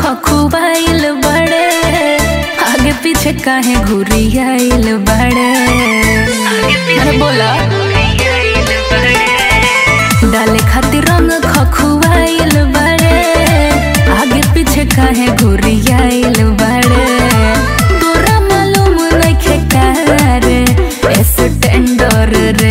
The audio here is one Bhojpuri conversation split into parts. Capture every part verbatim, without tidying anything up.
खखुआइल बड़े, आगे पीछे काहे घुरियाइल बड़े। अरे बोला डाले खातिर रंग खखुआइल बड़े, आगे पीछे काहे घुरियाइल बड़े। तोरा मालूम नइखे का रे ऐसे टेंडर रे।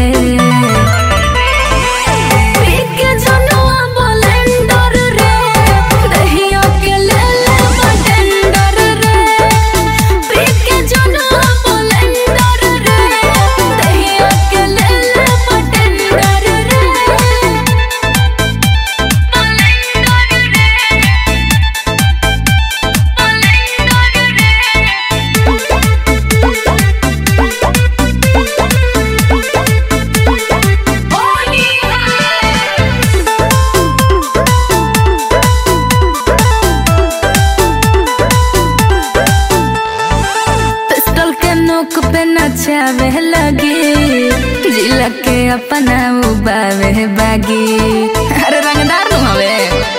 पे नचावे लगी जिला के अपना उबावे बागी। अरे रंगदार नु हवे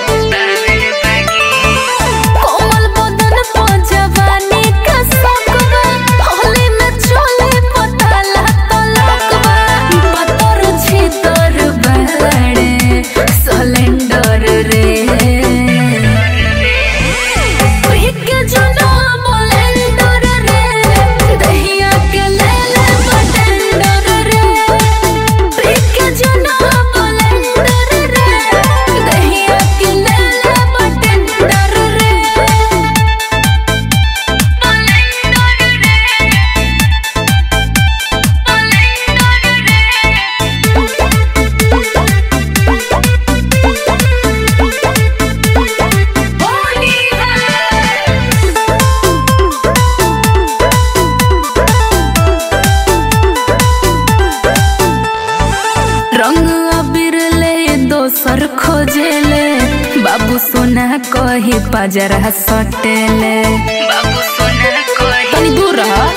कोमल बदन पो जवानी का सकवा, होली में चोले पताला तलकवा। पतर छी तोर बड़े सिलेंडर रे। रंग अबीर ले दोसर खोजेले, बाबू सोना कही पजरा सटेले। बाबू सोना कही तनी दूर रह।